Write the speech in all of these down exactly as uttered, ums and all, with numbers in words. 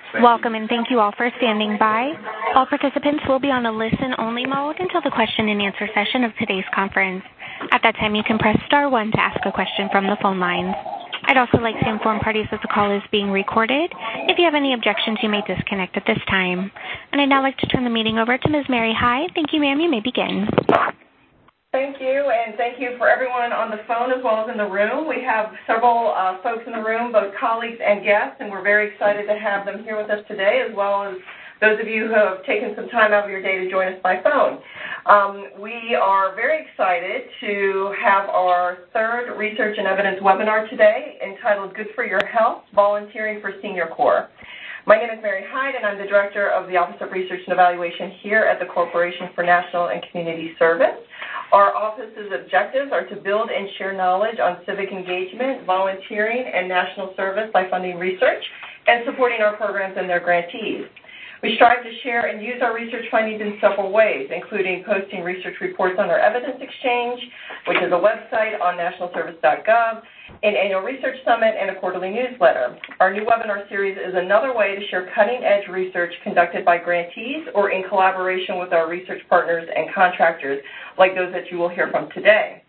Welcome, and thank you all for standing by. All participants will be on a listen-only mode until the question-and-answer session of today's conference. At that time, you can press star one to ask a question from the phone lines. I'd also like to inform parties that the call is being recorded. If you have any objections, you may disconnect at this time. And I'd now like to turn the meeting over to Miz Mary Hyde. Thank you, ma'am. You may begin. Thank you, and thank you for everyone on the phone as well as in the room. We have several uh, folks in the room, both colleagues and guests, and we're very excited to have them here with us today, as well as those of you who have taken some time out of your day to join us by phone. Um, we are very excited to have our third Research and Evidence webinar today, entitled Good for Your Health, Volunteering for Senior Corps. My name is Mary Hyde, and I'm the Director of the Office of Research and Evaluation here at the Corporation for National and Community Service. Our office's objectives are to build and share knowledge on civic engagement, volunteering, and national service by funding research and supporting our programs and their grantees. We strive to share and use our research findings in several ways, including posting research reports on our Evidence Exchange, which is a website on national service dot gov, an annual research summit, and a quarterly newsletter. Our new webinar series is another way to share cutting-edge research conducted by grantees or in collaboration with our research partners and contractors, like those that you will hear from today.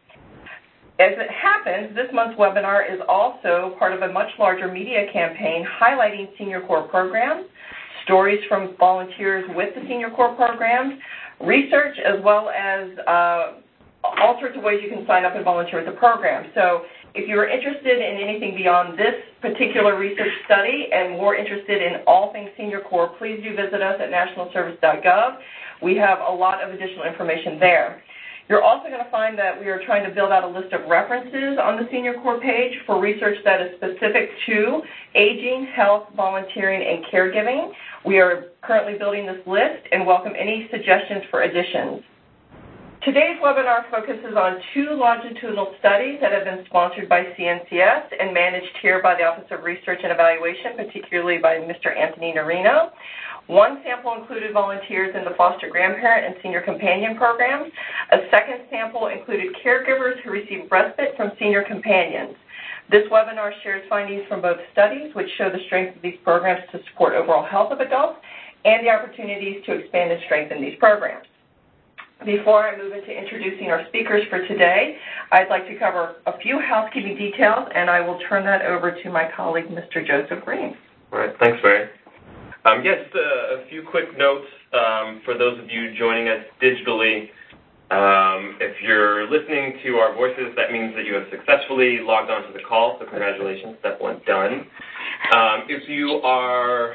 As it happens, this month's webinar is also part of a much larger media campaign highlighting Senior Corps programs, stories from volunteers with the Senior Corps programs, research, as well as uh, all sorts of ways you can sign up and volunteer with the program. So if you are interested in anything beyond this particular research study and more interested in all things Senior Corps, please do visit us at national service dot gov. We have a lot of additional information there. You're also going to find that we are trying to build out a list of references on the Senior Corps page for research that is specific to aging, health, volunteering, and caregiving. We are currently building this list and welcome any suggestions for additions. Today's webinar focuses on two longitudinal studies that have been sponsored by C N C S and managed here by the Office of Research and Evaluation, particularly by Mister Anthony Norino. One sample included volunteers in the foster grandparent and senior companion programs. A second sample included caregivers who received respite from senior companions. This webinar shares findings from both studies, which show the strength of these programs to support overall health of adults and the opportunities to expand and strengthen these programs. Before I move into introducing our speakers for today, I'd like to cover a few housekeeping details, and I will turn that over to my colleague, Mister Joseph Green. All right, thanks, Mary. Um, yes, uh, a few quick notes um, for those of you joining us digitally. Um, if you're listening to our voices, that means that you have successfully logged on to the call, so congratulations, step one done. Um, if you are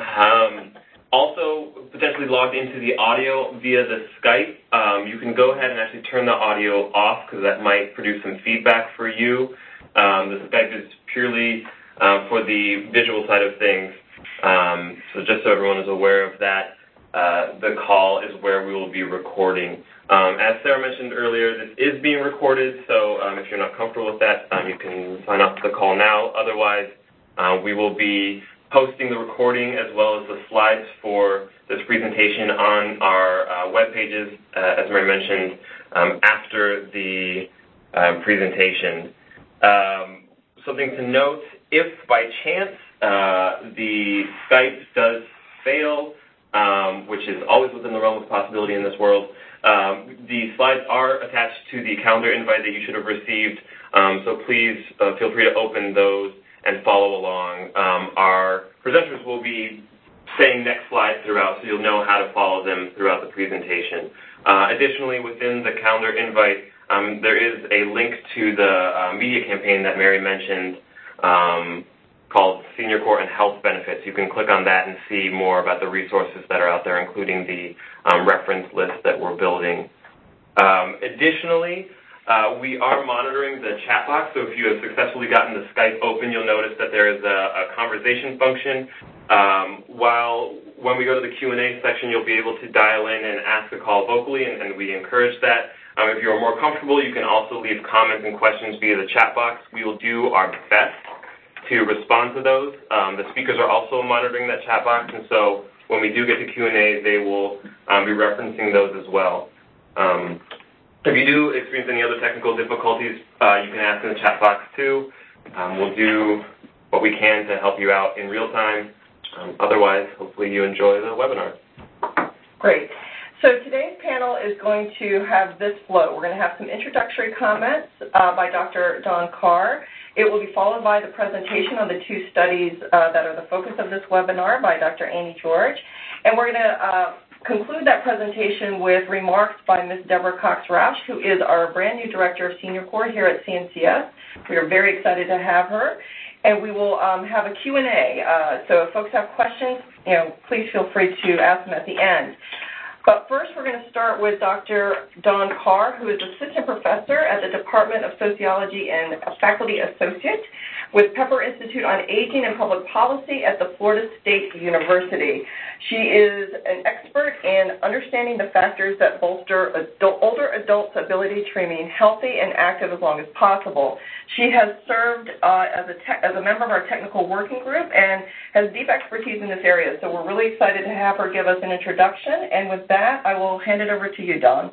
um, also potentially logged into the audio via the Skype, um, you can go ahead and actually turn the audio off because that might produce some feedback for you. Um, the Skype is purely uh, for the visual side of things. Um, so just so everyone is aware of that, uh, the call is where we will be recording. Um, as Sarah mentioned earlier, this is being recorded, so um, if you're not comfortable with that, um, you can sign off to the call now. Otherwise, uh, we will be posting the recording as well as the slides for this presentation on our uh, web pages, uh, as Mary mentioned, um, after the um, presentation. Um, something to note, if by chance uh, the Skype does fail, um, which is always within the realm of possibility in this world, um, the slides are attached to the calendar invite that you should have received, um, so please uh, feel free to open those and follow along. Um, our presenters will be saying next slides throughout, so you'll know how to follow them throughout the presentation. Uh, additionally, within the calendar invite, um, there is a link to the uh, media campaign that Mary mentioned, um, called Senior Corps and Health Benefits. You can click on that and see more about the resources that are out there, including the um, reference list that we're building. Um, additionally, uh, we are monitoring the chat box, so if you have successfully gotten the Skype open, you'll notice that there is a, a conversation function. Um, while when we go to the Q and A section, you'll be able to dial in and ask a call vocally, and, and we encourage that. Um, if you're more comfortable, you can also leave comments and questions via the chat box. We will do our best to respond to those. Um, the speakers are also monitoring that chat box, and so when we do get to Q and A, they will um, be referencing those as well. Um, if you do experience any other technical difficulties, uh, you can ask in the chat box too. Um, we'll do what we can to help you out in real time. Um, otherwise, hopefully you enjoy the webinar. Great. So today's panel is going to have this flow. We're going to have some introductory comments uh, by Doctor Dawn Carr. It will be followed by the presentation on the two studies uh, that are the focus of this webinar by Doctor Amy George. And we're going to uh, conclude that presentation with remarks by Miz Deborah Cox-Roush, who is our brand new Director of Senior Core here at C N C S. We are very excited to have her. And we will um, have a Q and A. Uh, so if folks have questions, you know, please feel free to ask them at the end. But first, we're going to start with Doctor Dawn Carr, who is Assistant Professor at the Department of Sociology and a Faculty Associate with Pepper Institute on Aging and Public Policy at the Florida State University. She is an expert in understanding the factors that bolster adult, older adults' ability to remain healthy and active as long as possible. She has served uh, as, a te- as a member of our technical working group and has deep expertise in this area. So we're really excited to have her give us an introduction. And with that, I will hand it over to you, Dawn.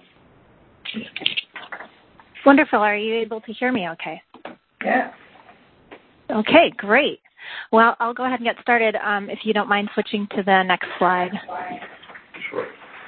Wonderful. Are you able to hear me okay? Yeah. Okay, great. Well, I'll go ahead and get started um, if you don't mind switching to the next slide. Sure.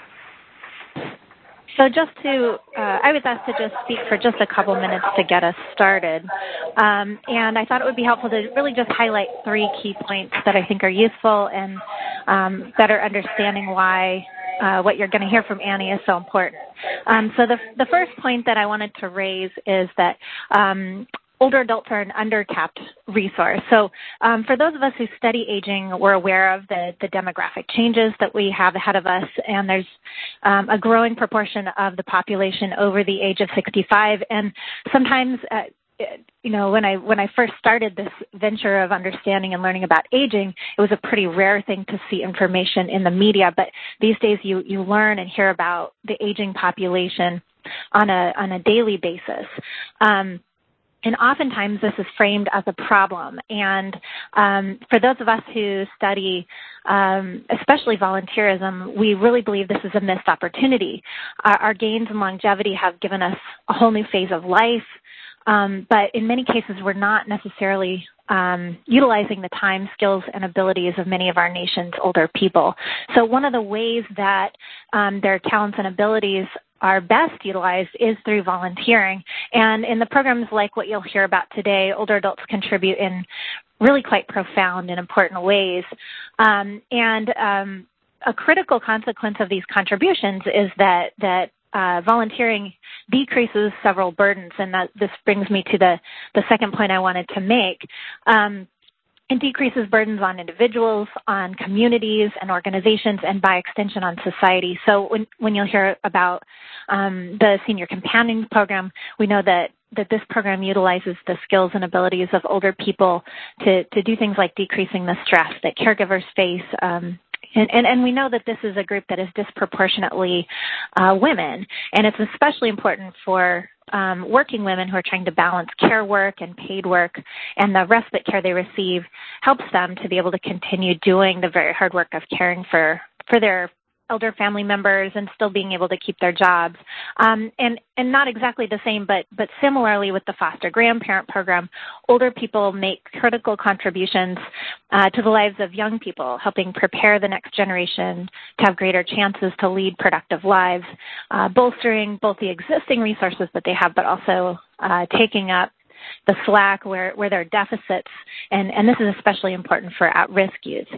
So just to, uh, I was asked to just speak for just a couple minutes to get us started. Um, and I thought it would be helpful to really just highlight three key points that I think are useful and um, better understanding why uh, what you're going to hear from Annie is so important. Um, so the, the first point that I wanted to raise is that um, older adults are an under-tapped resource. So um, for those of us who study aging, we're aware of the, the demographic changes that we have ahead of us, and there's um, a growing proportion of the population over the age of sixty-five. And sometimes, uh, you know, when I when I first started this venture of understanding and learning about aging, it was a pretty rare thing to see information in the media. But these days, you you learn and hear about the aging population on a on a daily basis. Um, And oftentimes this is framed as a problem. And um, for those of us who study, um, especially volunteerism, we really believe this is a missed opportunity. Our, our gains in longevity have given us a whole new phase of life, um, but in many cases we're not necessarily um, utilizing the time, skills, and abilities of many of our nation's older people. So one of the ways that um, their talents and abilities are best utilized is through volunteering. And in the programs like what you'll hear about today, older adults contribute in really quite profound and important ways. Um, and um, a critical consequence of these contributions is that, that uh, volunteering decreases several burdens. And that this brings me to the, the second point I wanted to make. Um, It decreases burdens on individuals, on communities and organizations, and by extension on society. So when, when you'll hear about um, the Senior Companion Program, we know that, that this program utilizes the skills and abilities of older people to, to do things like decreasing the stress that caregivers face. Um, and, and, and we know that this is a group that is disproportionately uh, women, and it's especially important for Um, working women who are trying to balance care work and paid work, and the respite care they receive helps them to be able to continue doing the very hard work of caring for, for their elder family members and still being able to keep their jobs. Um, and, and not exactly the same, but, but similarly with the foster grandparent program, older people make critical contributions uh, to the lives of young people, helping prepare the next generation to have greater chances to lead productive lives, uh, bolstering both the existing resources that they have, but also uh, taking up the slack where, where there are deficits. And, and this is especially important for at-risk youth.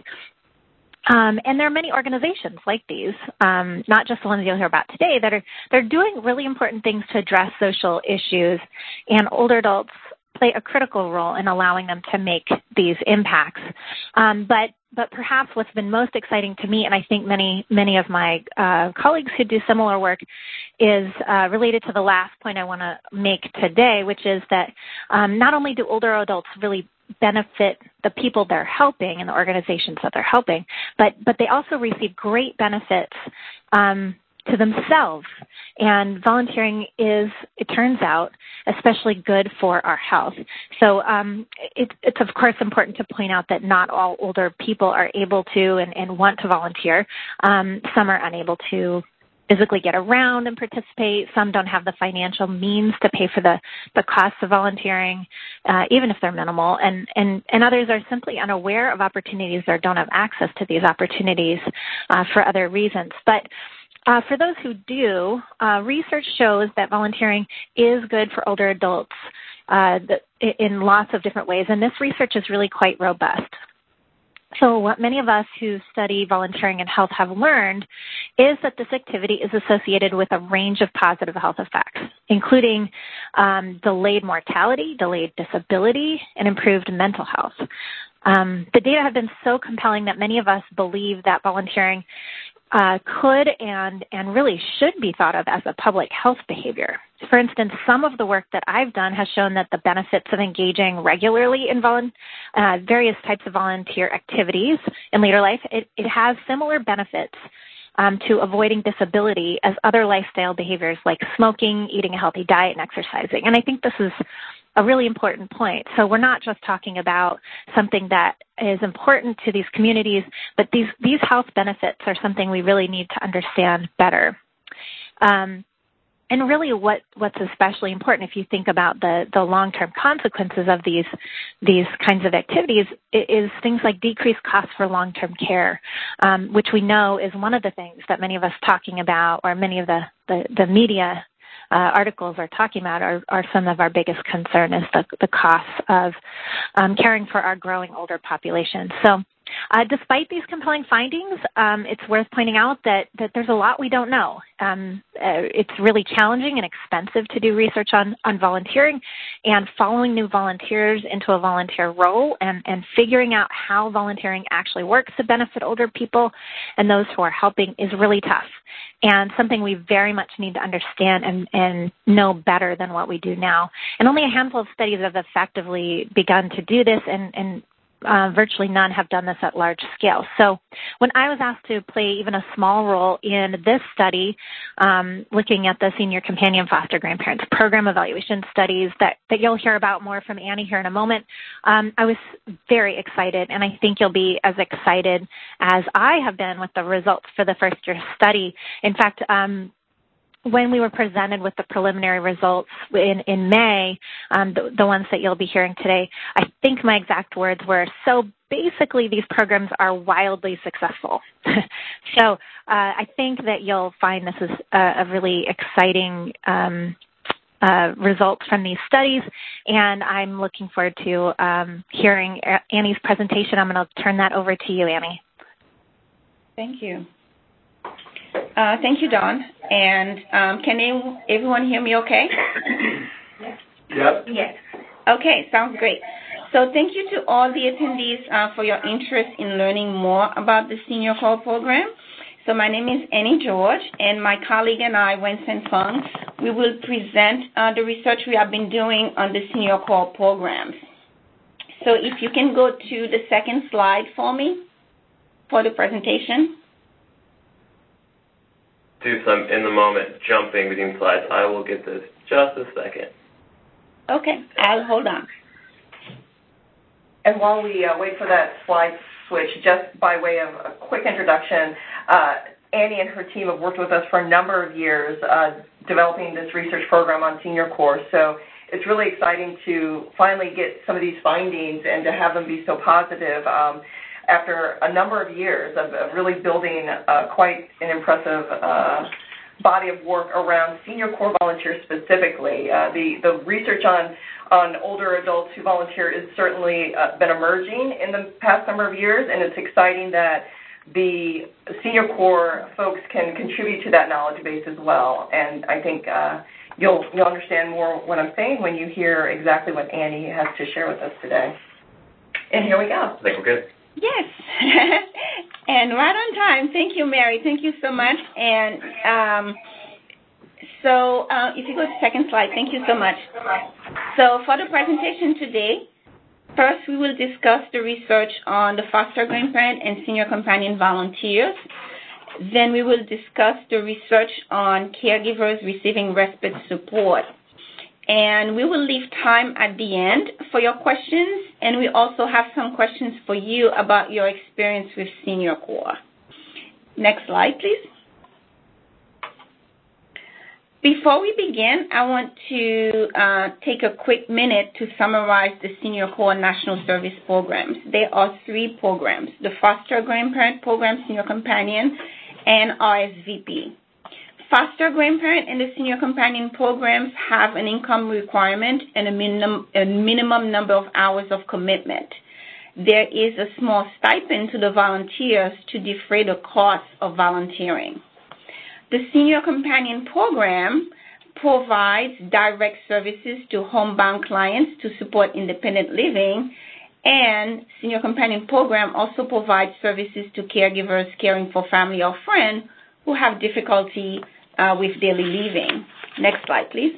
Um, and there are many organizations like these, um, not just the ones you'll hear about today, that are they're doing really important things to address social issues, and older adults play a critical role in allowing them to make these impacts. Um, but but perhaps what's been most exciting to me, and I think many many of my uh, colleagues who do similar work, is uh, related to the last point I want to make today, which is that um, not only do older adults really benefit the people they're helping and the organizations that they're helping, but but they also receive great benefits um, to themselves. And volunteering is, it turns out, especially good for our health. So um, it, it's, of course, important to point out that not all older people are able to and, and want to volunteer. Um, some are unable to physically get around and participate. Some don't have the financial means to pay for the, the costs of volunteering, uh, even if they're minimal. And, and, and others are simply unaware of opportunities or don't have access to these opportunities uh, for other reasons. But uh, for those who do, uh, research shows that volunteering is good for older adults uh, in lots of different ways. And this research is really quite robust. So what many of us who study volunteering and health have learned is that this activity is associated with a range of positive health effects, including um, delayed mortality, delayed disability, and improved mental health. Um, the data have been so compelling that many of us believe that volunteering uh, could and, and really should be thought of as a public health behavior. For instance, some of the work that I've done has shown that the benefits of engaging regularly in volu- uh, various types of volunteer activities in later life, it, it has similar benefits um, to avoiding disability as other lifestyle behaviors like smoking, eating a healthy diet, and exercising. And I think this is a really important point. So we're not just talking about something that is important to these communities, but these, these health benefits are something we really need to understand better. Um, and really what, what's especially important if you think about the, the long-term consequences of these, these kinds of activities is things like decreased costs for long-term care, um, which we know is one of the things that many of us talking about, or many of the, the, the media Uh, articles are talking about are, are some of our biggest concern is the, the costs of um, caring for our growing older population. So uh, despite these compelling findings, um, it's worth pointing out that, that there's a lot we don't know. Um, uh, it's really challenging and expensive to do research on, on volunteering, and following new volunteers into a volunteer role and, and figuring out how volunteering actually works to benefit older people and those who are helping is really tough, and something we very much need to understand and, and know better than what we do now. And only a handful of studies have effectively begun to do this, and, and uh, virtually none have done this at large scale. So when I was asked to play even a small role in this study, um, looking at the Senior Companion Foster Grandparents Program Evaluation Studies that, that you'll hear about more from Annie here in a moment, um, I was very excited, and I think you'll be as excited as I have been with the results for the first year study. In fact, um, when we were presented with the preliminary results in, in May, um, the, the ones that you'll be hearing today, I think my exact words were, so basically these programs are wildly successful. so uh, I think that you'll find this is a, a really exciting um, uh, results from these studies, and I'm looking forward to um, hearing Annie's presentation. I'm going to turn that over to you, Annie. Thank you. Uh, thank you, Dawn. And um, can they, everyone hear me okay? Yes. Yep. Yes. Okay, sounds great. So thank you to all the attendees uh, for your interest in learning more about the Senior Corps program. So my name is Annie George, and my colleague and I, Wensen Fung, we will present uh, the research we have been doing on the Senior Corps programs. So if you can go to the second slide for me for the presentation. Do some in the moment jumping between slides. I will get this just a second. Okay, I'll hold on. And while we uh, wait for that slide switch, just by way of a quick introduction, uh, Annie and her team have worked with us for a number of years uh, developing this research program on Senior Corps. So it's really exciting to finally get some of these findings and to have them be so positive. Um, after a number of years of, of really building uh, quite an impressive uh, body of work around Senior Corps volunteers specifically. Uh, the, the research on, on older adults who volunteer has certainly uh, been emerging in the past number of years, and it's exciting that the Senior Corps folks can contribute to that knowledge base as well. And I think uh, you'll, you'll understand more what I'm saying when you hear exactly what Annie has to share with us today. And here we go. I think we're good. Yes, and right on time. Thank you, Mary. Thank you so much. And um, so uh, if you go to the second slide, thank you so much. So for the presentation today, first we will discuss the research on the foster grandparent and senior companion volunteers. Then we will discuss the research on caregivers receiving respite support. And we will leave time at the end for your questions, and we also have some questions for you about your experience with Senior Corps. Next slide, please. Before we begin, I want to uh, take a quick minute to summarize the Senior Corps National Service Programs. There are three programs: the Foster Grandparent Program, Senior Companion, and R S V P. Foster Grandparent and the Senior Companion programs have an income requirement and a minimum, a minimum number of hours of commitment. There is a small stipend to the volunteers to defray the cost of volunteering. The Senior Companion program provides direct services to homebound clients to support independent living, and Senior Companion program also provides services to caregivers caring for family or friends who have difficulty uh, with daily living. Next slide, please.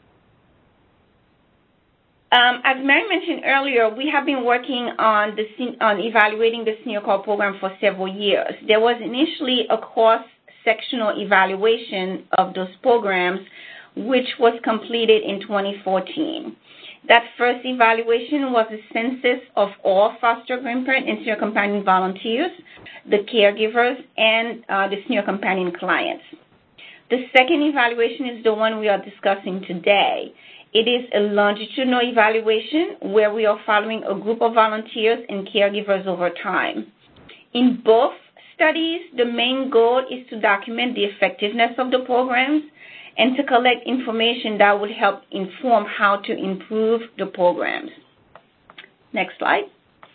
Um, as Mary mentioned earlier, we have been working on the on evaluating the Senior Corps program for several years. There was initially a cross-sectional evaluation of those programs, which was completed in twenty fourteen. That first evaluation was a census of all foster grandparent and Senior Companion volunteers, the caregivers, and uh, the Senior Companion clients. The second evaluation is the one we are discussing today. It is a longitudinal evaluation where we are following a group of volunteers and caregivers over time. In both studies, the main goal is to document the effectiveness of the programs and to collect information that would help inform how to improve the programs. Next slide.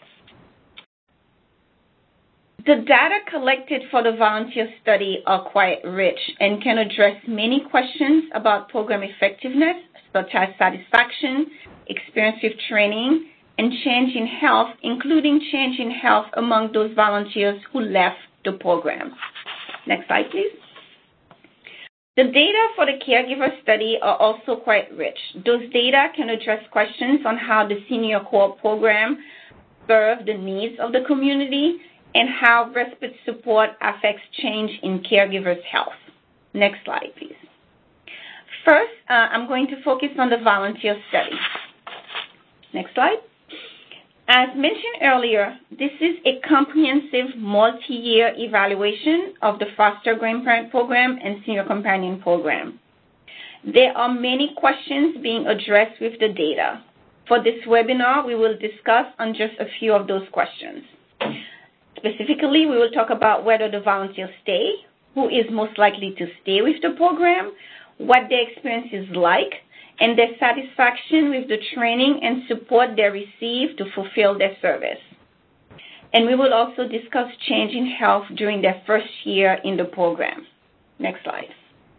The data collected for the volunteer study are quite rich and can address many questions about program effectiveness, such as satisfaction, experience with training, and change in health, including change in health among those volunteers who left the program. Next slide, please. The data for the caregiver study are also quite rich. Those data can address questions on how the Senior Corps program serves the needs of the community and how respite support affects change in caregivers' health. Next slide, please. First, uh, I'm going to focus on the volunteer study. Next slide. As mentioned earlier, this is a comprehensive multi-year evaluation of the Foster Grandparent Program and Senior Companion Program. There are many questions being addressed with the data. For this webinar, we will discuss on just a few of those questions. Specifically, we will talk about whether the volunteers stay, who is most likely to stay with the program, what their experience is like, and their satisfaction with the training and support they receive to fulfill their service. And we will also discuss change in health during their first year in the program. Next slide.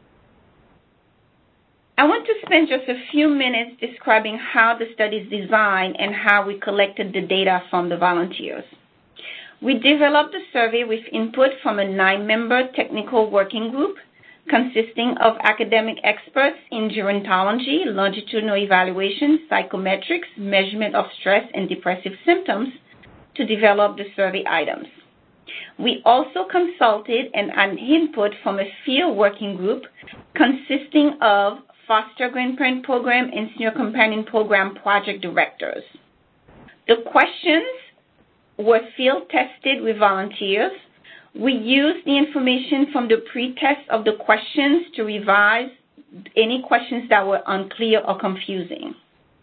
I want to spend just a few minutes describing how the study is designed and how we collected the data from the volunteers. We developed a survey with input from a nine-member technical working group consisting of academic experts in gerontology, longitudinal evaluation, psychometrics, measurement of stress and depressive symptoms to develop the survey items. We also consulted and had input from a field working group consisting of Foster Grandparent Program and Senior Companion Program project directors. The questions were field tested with volunteers. We used the information from the pre-test of the questions to revise any questions that were unclear or confusing.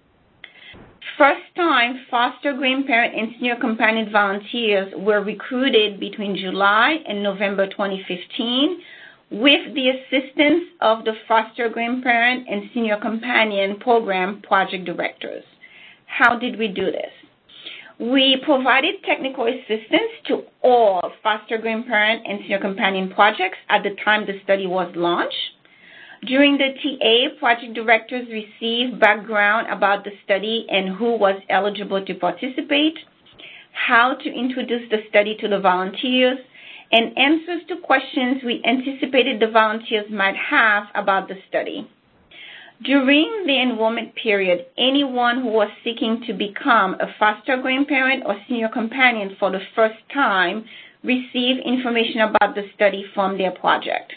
First-time foster grandparent and Senior Companion volunteers were recruited between July and November twenty fifteen with the assistance of the Foster Grandparent and Senior Companion Program project directors. How did we do this? We provided technical assistance to all Foster Grandparent and Senior Companion projects at the time the study was launched. During the T A, project directors received background about the study and who was eligible to participate, how to introduce the study to the volunteers, and answers to questions we anticipated the volunteers might have about the study. During the enrollment period, anyone who was seeking to become a foster grandparent or senior companion for the first time received information about the study from their project.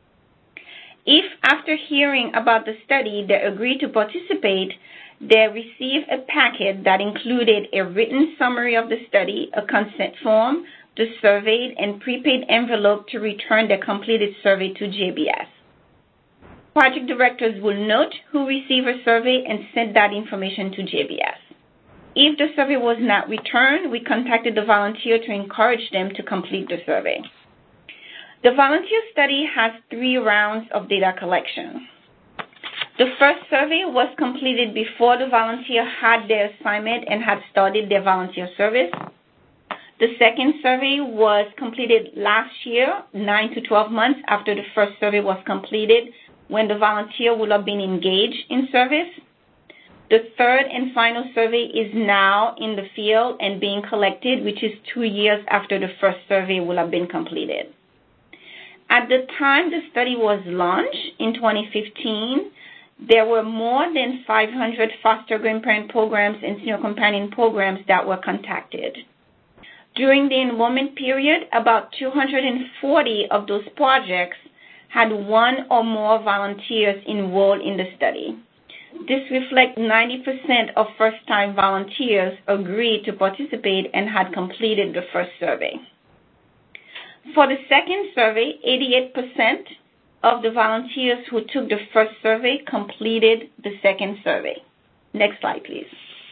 If after hearing about the study they agreed to participate, they received a packet that included a written summary of the study, a consent form, the surveyed and prepaid envelope to return the completed survey to J B S. Project directors will note who received a survey and send that information to J B S. If the survey was not returned, we contacted the volunteer to encourage them to complete the survey. The volunteer study has three rounds of data collection. The first survey was completed before the volunteer had their assignment and had started their volunteer service. The second survey was completed last year, nine to twelve months after the first survey was completed, when the volunteer will have been engaged in service. The third and final survey is now in the field and being collected, which is two years after the first survey will have been completed. At the time the study was launched in twenty fifteen, there were more than five hundred foster grandparent programs and senior companion programs that were contacted. During the enrollment period, about two hundred forty of those projects had one or more volunteers enrolled in the study. This reflects ninety percent of first-time volunteers agreed to participate and had completed the first survey. For the second survey, eighty-eight percent of the volunteers who took the first survey completed the second survey. Next slide, please.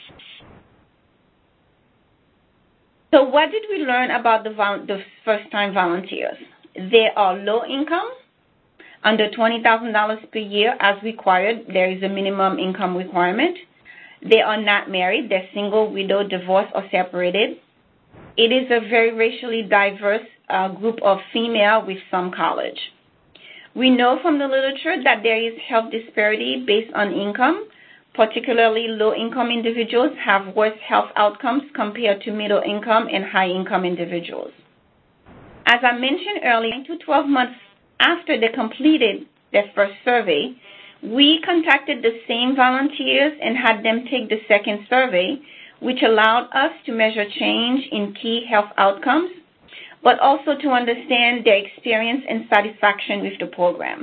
So what did we learn about the, vol- the first-time volunteers? They are low income, under twenty thousand dollars per year as required. There is a minimum income requirement. They are not married. They're single, widowed, divorced, or separated. It is a very racially diverse uh, group of female with some college. We know from the literature that there is health disparity based on income. Particularly low-income individuals have worse health outcomes compared to middle-income and high-income individuals. As I mentioned earlier, nine to twelve months after they completed their first survey, we contacted the same volunteers and had them take the second survey, which allowed us to measure change in key health outcomes, but also to understand their experience and satisfaction with the program.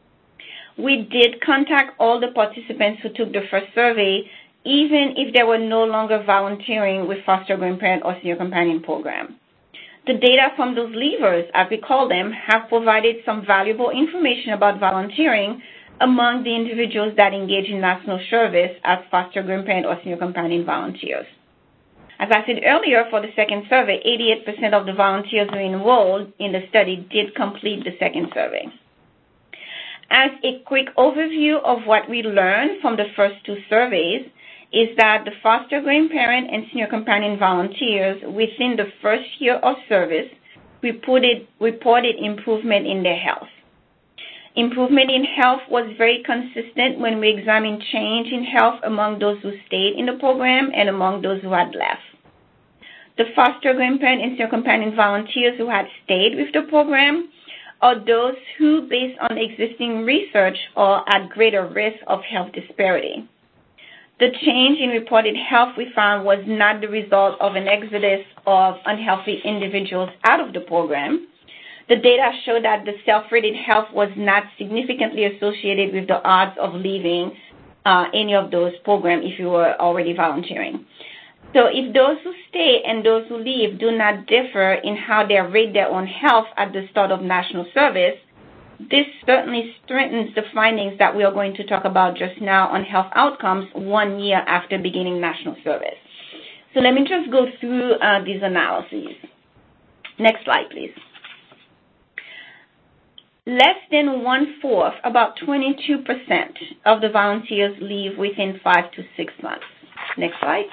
We did contact all the participants who took the first survey, even if they were no longer volunteering with foster grandparent or senior companion program. The data from those leavers, as we call them, have provided some valuable information about volunteering among the individuals that engage in national service as foster grandparent or senior companion volunteers. As I said earlier, for the second survey, eighty-eight percent of the volunteers who enrolled in the study did complete the second survey. As a quick overview of what we learned from the first two surveys is that the foster grandparent and senior companion volunteers within the first year of service reported, reported improvement in their health. Improvement in health was very consistent when we examined change in health among those who stayed in the program and among those who had left. The foster grandparent and senior companion volunteers who had stayed with the program are those who, based on existing research, are at greater risk of health disparity. The change in reported health we found was not the result of an exodus of unhealthy individuals out of the program. The data show that the self-rated health was not significantly associated with the odds of leaving uh, any of those programs if you were already volunteering. So if those who stay and those who leave do not differ in how they rate their own health at the start of national service, this certainly strengthens the findings that we are going to talk about just now on health outcomes one year after beginning national service. So let me just go through uh, these analyses. Next slide, please. Less than one-fourth, about twenty-two percent of the volunteers leave within five to six months. Next slide.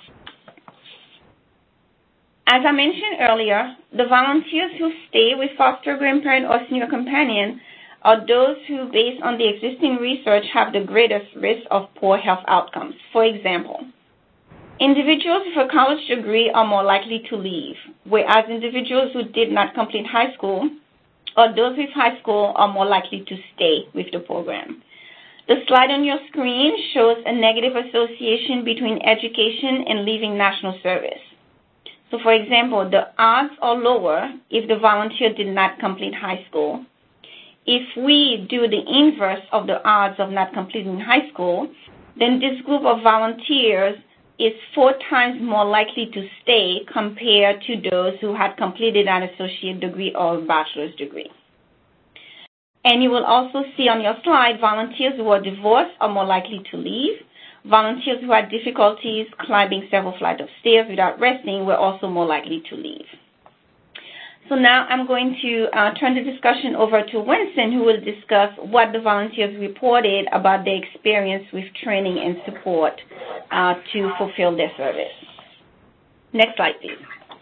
As I mentioned earlier, the volunteers who stay with foster grandparent or senior companion are those who, based on the existing research, have the greatest risk of poor health outcomes. For example, individuals with a college degree are more likely to leave, whereas individuals who did not complete high school or those with high school are more likely to stay with the program. The slide on your screen shows a negative association between education and leaving national service. So, for example, the odds are lower if the volunteer did not complete high school. If we do the inverse of the odds of not completing high school, then this group of volunteers is four times more likely to stay compared to those who had completed an associate degree or bachelor's degree. And you will also see on your slide volunteers who are divorced are more likely to leave. Volunteers who had difficulties climbing several flights of stairs without resting were also more likely to leave. So now I'm going to uh, turn the discussion over to Winston, who will discuss what the volunteers reported about their experience with training and support uh, to fulfill their service. Next slide, please.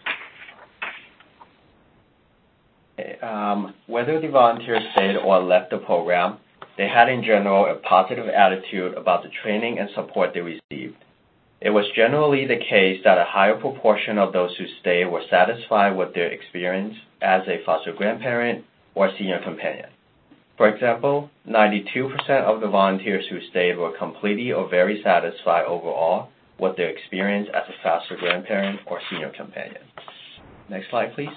Um, whether the volunteers stayed or left the program, they had in general a positive attitude about the training and support they received. It was generally the case that a higher proportion of those who stayed were satisfied with their experience as a foster grandparent or senior companion. For example, ninety-two percent of the volunteers who stayed were completely or very satisfied overall with their experience as a foster grandparent or senior companion. Next slide, please.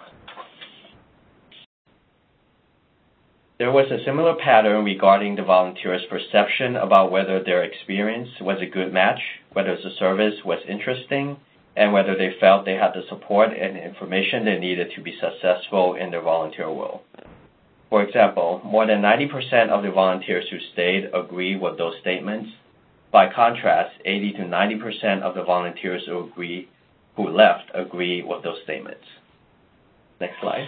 There was a similar pattern regarding the volunteers' perception about whether their experience was a good match, whether the service was interesting, and whether they felt they had the support and information they needed to be successful in their volunteer role. For example, more than ninety percent of the volunteers who stayed agree with those statements. By contrast, eighty to ninety percent of the volunteers who agree, who left agree with those statements. Next slide.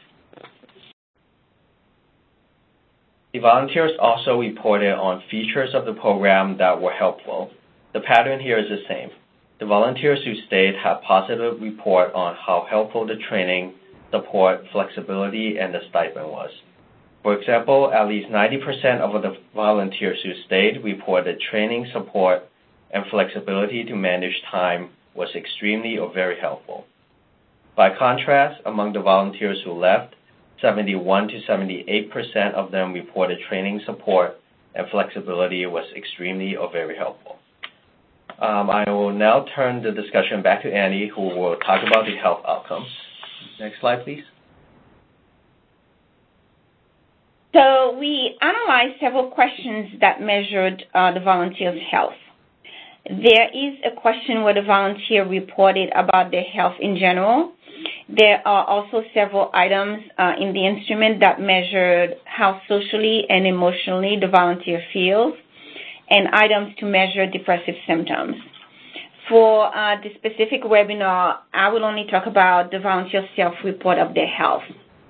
The volunteers also reported on features of the program that were helpful. The pattern here is the same. The volunteers who stayed had positive report on how helpful the training, support, flexibility, and the stipend was. For example, at least ninety percent of the volunteers who stayed reported training, support, and flexibility to manage time was extremely or very helpful. By contrast, among the volunteers who left, seventy-one to seventy-eight percent of them reported training, support, and flexibility was extremely or very helpful. Um, I will now turn the discussion back to Annie, who will talk about the health outcomes. Next slide, please. So we analyzed several questions that measured uh, the volunteers' health. There is a question where the volunteer reported about their health in general. There are also several items uh, in the instrument that measured how socially and emotionally the volunteer feels, and items to measure depressive symptoms. For uh, the specific webinar, I will only talk about the volunteer self-report of their health.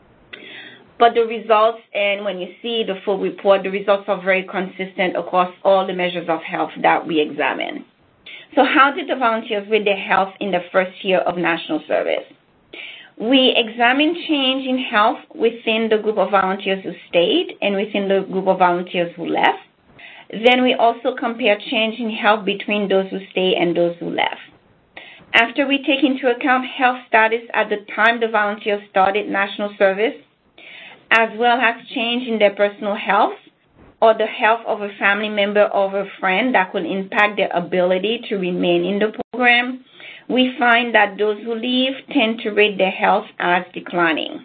But the results, and when you see the full report, the results are very consistent across all the measures of health that we examine. So how did the volunteers rate their health in the first year of national service? We examined change in health within the group of volunteers who stayed and within the group of volunteers who left. Then we also compared change in health between those who stayed and those who left. After we take into account health status at the time the volunteers started national service, as well as change in their personal health or the health of a family member or a friend that could impact their ability to remain in the program, we find that those who leave tend to rate their health as declining.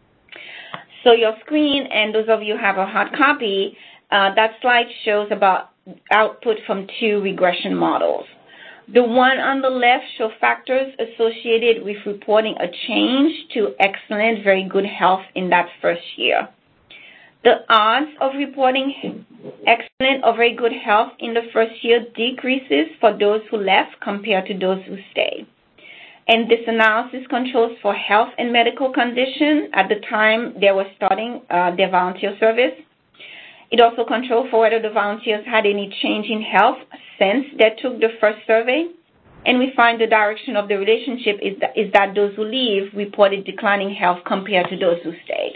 So your screen, and those of you who have a hard copy, uh, that slide shows about output from two regression models. The one on the left shows factors associated with reporting a change to excellent, very good health in that first year. The odds of reporting excellent or very good health in the first year decreases for those who left compared to those who stayed. And this analysis controls for health and medical condition at the time they were starting uh, their volunteer service. It also controls for whether the volunteers had any change in health since they took the first survey. And we find the direction of the relationship is that, is that those who leave reported declining health compared to those who stayed.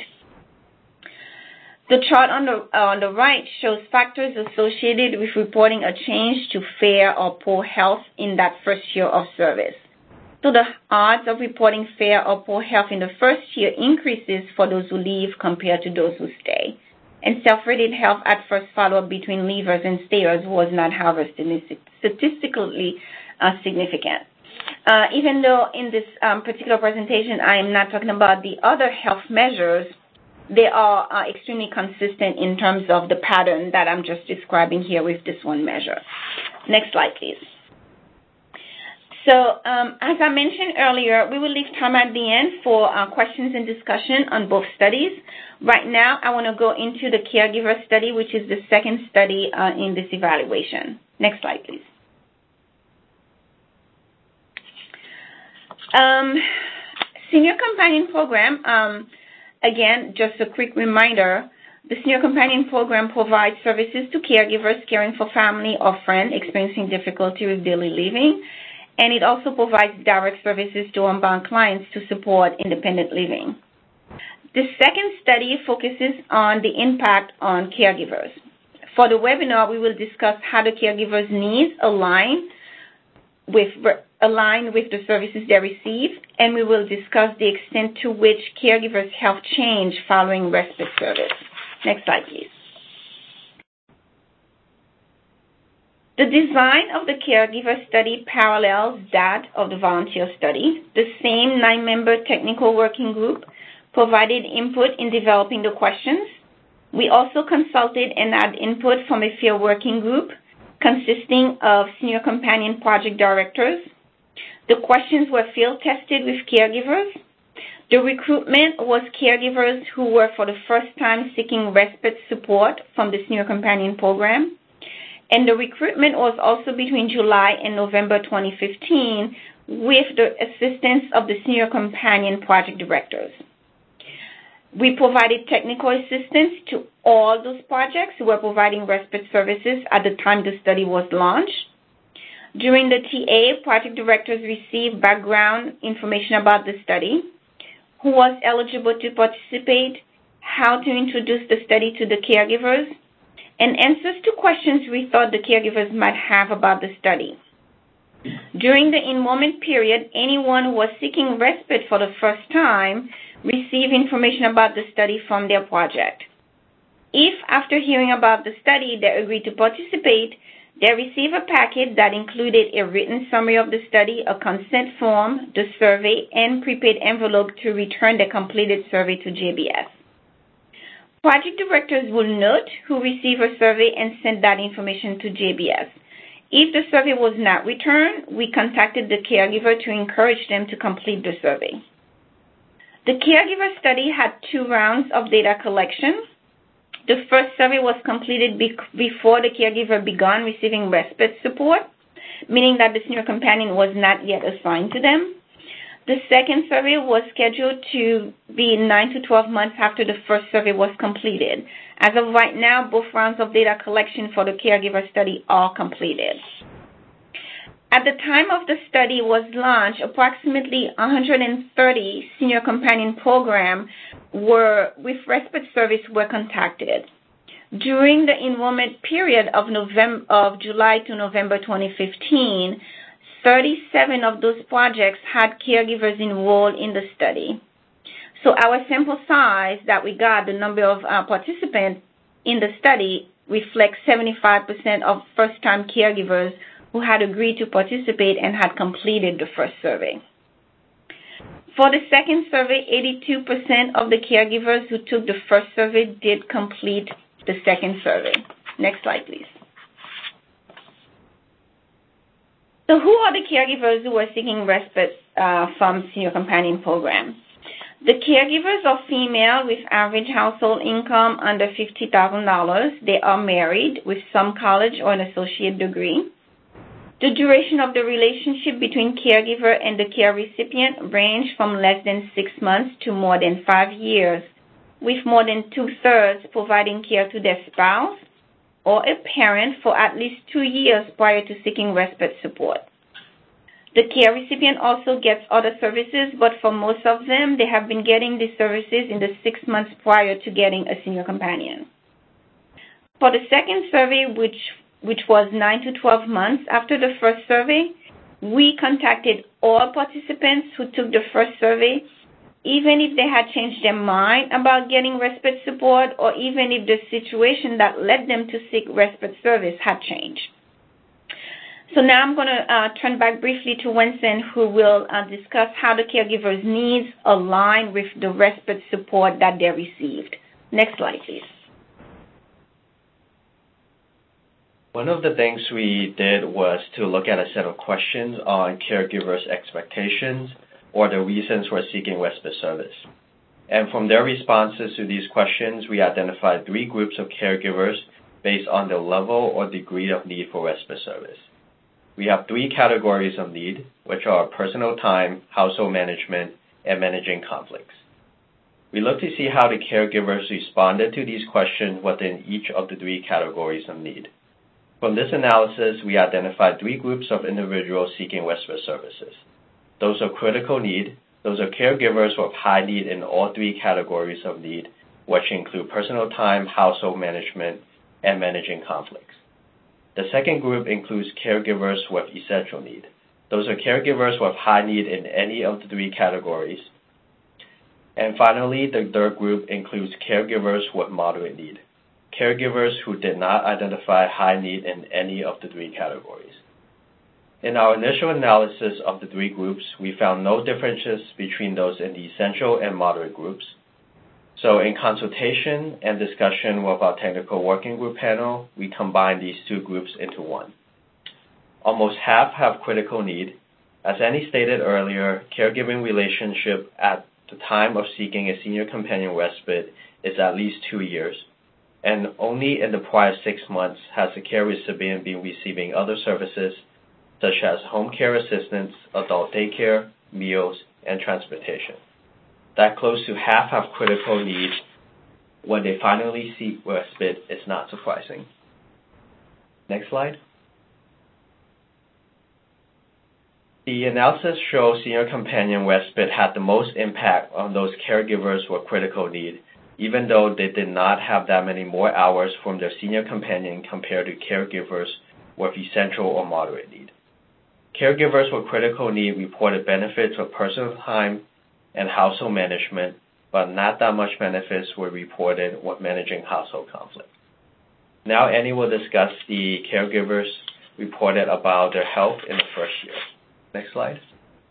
The chart on the, uh, on the right shows factors associated with reporting a change to fair or poor health in that first year of service. So the odds of reporting fair or poor health in the first year increases for those who leave compared to those who stay. And self-rated health at first follow-up between leavers and stayers was not, however, statistically uh, significant. Uh, even though in this um, particular presentation I am not talking about the other health measures, they are uh, extremely consistent in terms of the pattern that I'm just describing here with this one measure. Next slide, please. So um, as I mentioned earlier, we will leave time at the end for uh, questions and discussion on both studies. Right now, I want to go into the caregiver study, which is the second study uh, in this evaluation. Next slide, please. Um, Senior Companion Program, um, again, just a quick reminder, the Senior Companion Program provides services to caregivers caring for family or friends experiencing difficulty with daily living, and it also provides direct services to unbound clients to support independent living. The second study focuses on the impact on caregivers. For the webinar, we will discuss how the caregivers' needs align with, align with the services they receive, and we will discuss the extent to which caregivers' health change following respite service. Next slide, please. The design of the caregiver study parallels that of the volunteer study. The same nine-member technical working group provided input in developing the questions. We also consulted and had input from a field working group consisting of senior companion project directors. The questions were field tested with caregivers. The recruitment was caregivers who were for the first time seeking respite support from the Senior Companion Program. And the recruitment was also between July and November twenty fifteen with the assistance of the Senior Companion Project Directors. We provided technical assistance to all those projects who were providing respite services at the time the study was launched. During the T A, project directors received background information about the study, who was eligible to participate, how to introduce the study to the caregivers, and answers to questions we thought the caregivers might have about the study. During the enrollment period, anyone who was seeking respite for the first time received information about the study from their project. If, after hearing about the study, they agreed to participate, they received a packet that included a written summary of the study, a consent form, the survey, and prepaid envelope to return the completed survey to J B S. Project directors will note who received a survey and send that information to J B S. If the survey was not returned, we contacted the caregiver to encourage them to complete the survey. The caregiver study had two rounds of data collection. The first survey was completed be- before the caregiver began receiving respite support, meaning that the senior companion was not yet assigned to them. The second survey was scheduled to be nine to twelve months after the first survey was completed. As of right now, both rounds of data collection for the caregiver study are completed. At the time of the study was launched, approximately one hundred thirty senior companion programs were with respite service were contacted. During the enrollment period of November of July to November twenty fifteen, thirty-seven of those projects had caregivers enrolled in the study. So our sample size that we got, the number of uh, participants in the study, reflects seventy-five percent of first-time caregivers who had agreed to participate and had completed the first survey. For the second survey, eighty-two percent of the caregivers who took the first survey did complete the second survey. Next slide, please. So who are the caregivers who are seeking respite uh, from Senior Companion Program? The caregivers are female with average household income under fifty thousand dollars. They are married with some college or an associate degree. The duration of the relationship between caregiver and the care recipient range from less than six months to more than five years, with more than two-thirds providing care to their spouse or a parent for at least two years prior to seeking respite support. The care recipient also gets other services, but for most of them, they have been getting these services in the six months prior to getting a senior companion. For the second survey, which which was nine to twelve months after the first survey, we contacted all participants who took the first survey, even if they had changed their mind about getting respite support or even if the situation that led them to seek respite service had changed. So now I'm going to uh, turn back briefly to Winston, who will uh, discuss how the caregiver's needs align with the respite support that they received. Next slide, please. One of the things we did was to look at a set of questions on caregivers' expectations or the reasons for seeking respite service. And from their responses to these questions, we identified three groups of caregivers based on the level or degree of need for respite service. We have three categories of need, which are personal time, household management, and managing conflicts. We looked to see how the caregivers responded to these questions within each of the three categories of need. From this analysis, we identified three groups of individuals seeking respite services. Those of critical need, those are caregivers with high need in all three categories of need, which include personal time, household management, and managing conflicts. The second group includes caregivers with essential need. Those are caregivers with high need in any of the three categories. And finally, the third group includes caregivers with moderate need, caregivers who did not identify high need in any of the three categories. In our initial analysis of the three groups, we found no differences between those in the essential and moderate groups. So in consultation and discussion with our technical working group panel, we combined these two groups into one. Almost half have critical need. As Annie stated earlier, caregiving relationship at the time of seeking a senior companion respite is at least two years, and only in the prior six months has the care recipient been receiving other services such as home care assistance, adult daycare, meals, and transportation. That close to half have critical needs when they finally seek respite is not surprising. Next slide. The analysis shows senior companion respite had the most impact on those caregivers with critical need, even though they did not have that many more hours from their senior companion compared to caregivers with essential or moderate need. Caregivers with critical need reported benefits of personal time and household management, but not that much benefits were reported with managing household conflict. Now Annie will discuss the caregivers reported about their health in the first year. Next slide.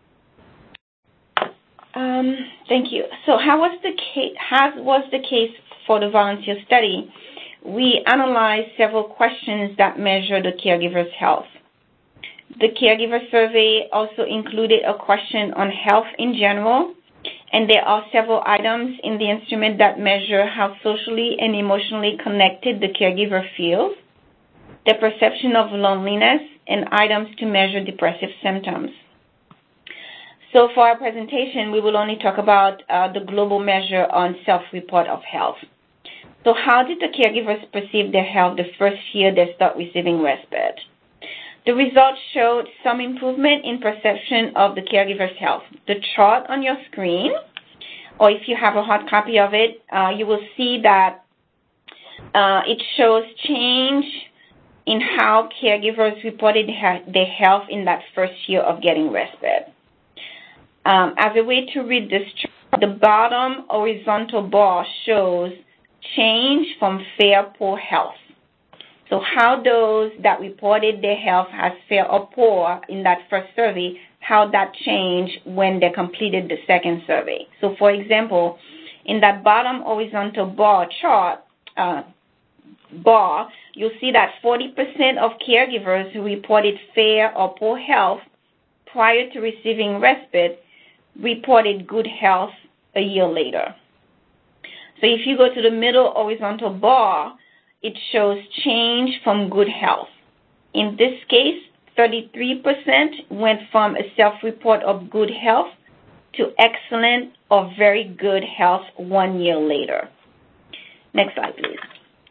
Um, thank you. So how was the case, how was the case for the volunteer study? We analyzed several questions that measure the caregiver's health. The caregiver survey also included a question on health in general, and there are several items in the instrument that measure how socially and emotionally connected the caregiver feels, the perception of loneliness, and items to measure depressive symptoms. So for our presentation, we will only talk about uh, the global measure on self-report of health. So how did the caregivers perceive their health the first year they start receiving respite? The results showed some improvement in perception of the caregiver's health. The chart on your screen, or if you have a hard copy of it, uh, you will see that uh, it shows change in how caregivers reported their health in that first year of getting respite. Um, as a way to read this chart, the bottom horizontal bar shows change from fair, poor health. So how those that reported their health as fair or poor in that first survey, how that changed when they completed the second survey. So for example, in that bottom horizontal bar chart, uh, bar, you'll see that forty percent of caregivers who reported fair or poor health prior to receiving respite reported good health a year later. So if you go to the middle horizontal bar, it shows change from good health. In this case, thirty-three percent went from a self-report of good health to excellent or very good health one year later. Next slide, please.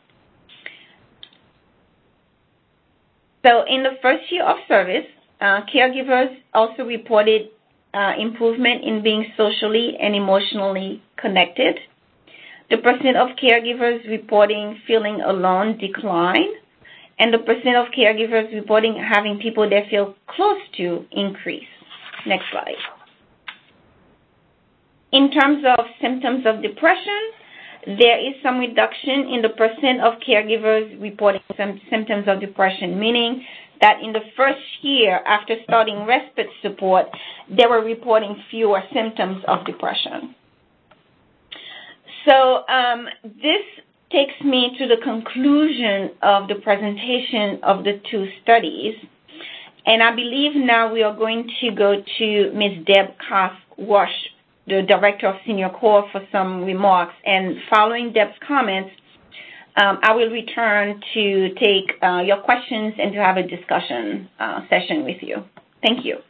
So in the first year of service, uh, caregivers also reported uh, improvement in being socially and emotionally connected. The percent of caregivers reporting feeling alone declined, and the percent of caregivers reporting having people they feel close to increased. Next slide. In terms of symptoms of depression, there is some reduction in the percent of caregivers reporting some symptoms of depression, meaning that in the first year after starting respite support, they were reporting fewer symptoms of depression. So um, this takes me to the conclusion of the presentation of the two studies. And I believe now we are going to go to Miz Deb Koff-Wash, the Director of Senior Corps, for some remarks. And following Deb's comments, um, I will return to take uh, your questions and to have a discussion uh, session with you. Thank you.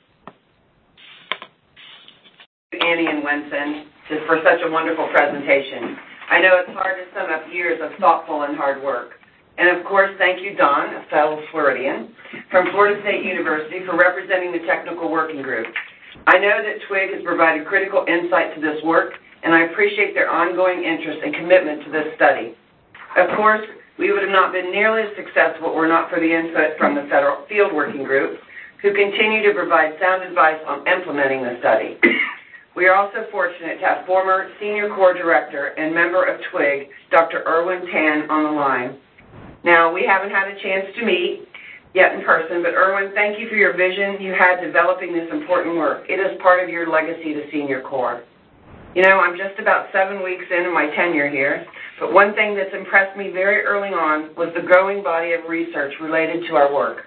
Annie and Wenson, just for such a wonderful presentation. I know it's hard to sum up years of thoughtful and hard work. And of course, thank you, Don, a fellow Floridian, from Florida State University for representing the technical working group. I know that TWIG has provided critical insight to this work, and I appreciate their ongoing interest and commitment to this study. Of course, we would have not been nearly as successful were not for the input from the Federal Field Working Group, who continue to provide sound advice on implementing the study. We are also fortunate to have former Senior Corps Director and member of TWIG, Doctor Irwin Tan, on the line. Now, we haven't had a chance to meet yet in person, but Irwin, thank you for your vision you had developing this important work. It is part of your legacy to Senior Corps. You know, I'm just about seven weeks into my tenure here, but one thing that's impressed me very early on was the growing body of research related to our work.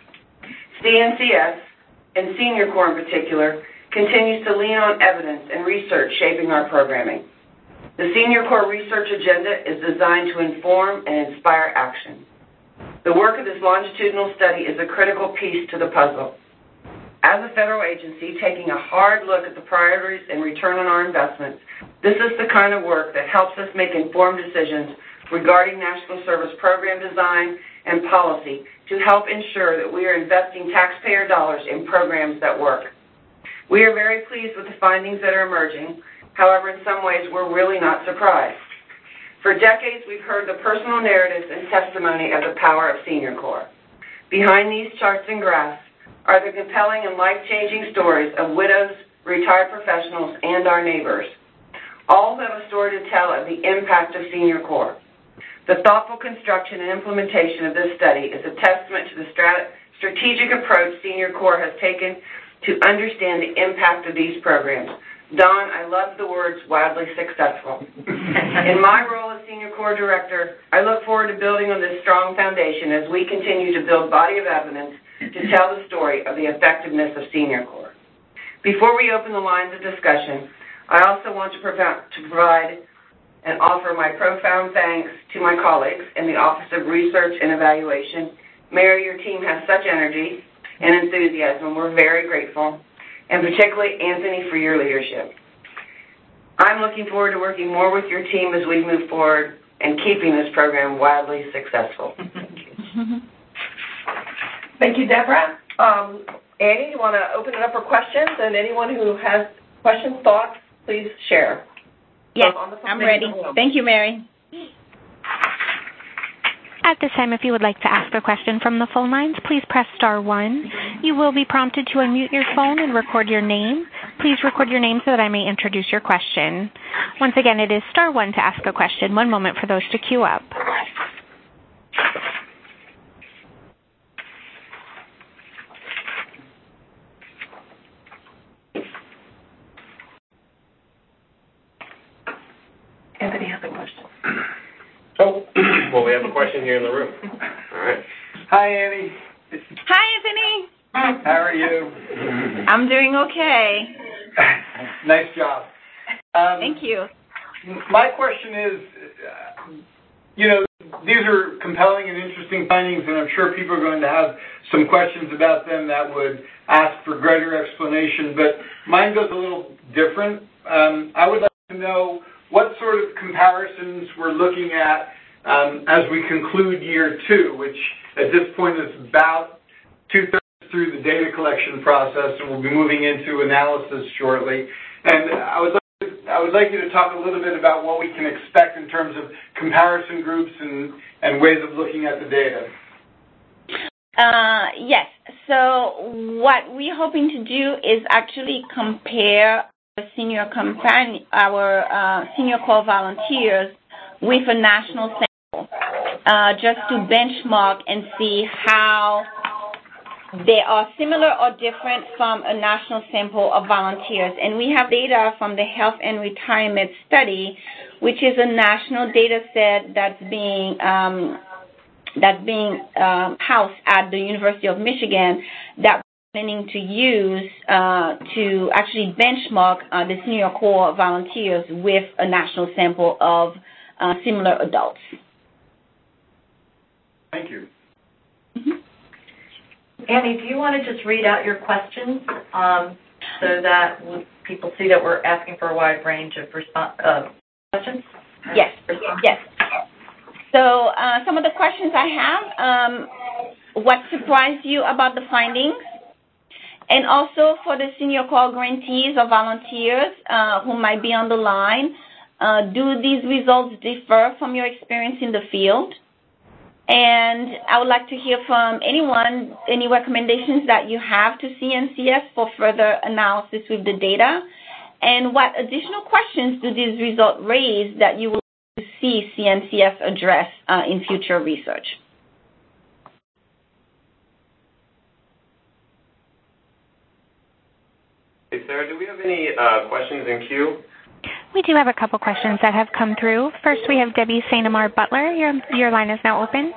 C N C S, and Senior Corps in particular, continues to lean on evidence and research shaping our programming. The Senior Corps research agenda is designed to inform and inspire action. The work of this longitudinal study is a critical piece to the puzzle. As a federal agency taking a hard look at the priorities and return on our investments, this is the kind of work that helps us make informed decisions regarding National Service Program design and policy to help ensure that we are investing taxpayer dollars in programs that work. We are very pleased with the findings that are emerging. However, in some ways, we're really not surprised. For decades, we've heard the personal narratives and testimony of the power of Senior Corps. Behind these charts and graphs are the compelling and life-changing stories of widows, retired professionals, and our neighbors. All have a story to tell of the impact of Senior Corps. The thoughtful construction and implementation of this study is a testament to the strat- strategic approach Senior Corps has taken to understand the impact of these programs. Don, I love the words wildly successful. In my role as Senior Corps Director, I look forward to building on this strong foundation as we continue to build body of evidence to tell the story of the effectiveness of Senior Corps. Before we open the lines of discussion, I also want to provide and offer my profound thanks to my colleagues in the Office of Research and Evaluation. Mary, your team has such energy and enthusiasm. We're very grateful. And particularly, Anthony, for your leadership. I'm looking forward to working more with your team as we move forward and keeping this program wildly successful. Thank you. Thank you, Deborah. Um, Annie, you want to open it up for questions? And anyone who has questions, thoughts, please share. Yes, I'm ready. Thank you, Mary. At this time, if you would like to ask a question from the phone lines, please press star one. You will be prompted to unmute your phone and record your name. Please record your name so that I may introduce your question. Once again, it is star one to ask a question. One moment for those to queue up. Anthony has a question. Oh, well, we have a question here in the room. All right. Hi, Annie. Hi, Anthony. How are you? I'm doing okay. Nice job. Um, Thank you. My question is, uh, you know, these are compelling and interesting findings, and I'm sure people are going to have some questions about them that would ask for greater explanation, but mine goes a little different. Um, I would like to know what sort of comparisons we're looking at um, as we conclude year two, which at this point is about two-thirds through the data collection process, and we'll be moving into analysis shortly. And I would like, I would like you to talk a little bit about what we can expect in terms of comparison groups and, and ways of looking at the data. Uh, yes. So what we're hoping to do is actually compare senior companion, our uh, Senior Corps volunteers with a national sample, uh, just to benchmark and see how they are similar or different from a national sample of volunteers. And we have data from the Health and Retirement Study, which is a national data set that's being um, that's being um, housed at the University of Michigan that we're planning to use uh, to actually benchmark uh, the senior corps volunteers with a national sample of uh, similar adults. Thank you. Mm-hmm. Annie, do you want to just read out your questions um, so that people see that we're asking for a wide range of response, uh, questions? Yes, yes. So uh, some of the questions I have, um, what surprised you about the findings? And also for the senior corps grantees or volunteers uh, who might be on the line, uh, do these results differ from your experience in the field? And I would like to hear from anyone, any recommendations that you have to C N C F for further analysis with the data, and what additional questions do these results raise that you would like to see C N C F address uh, in future research? Hey, Sarah, do we have any uh, questions in queue? We do have a couple questions that have come through. First, we have Debbie Saint Amar Butler. Your, your line is now open.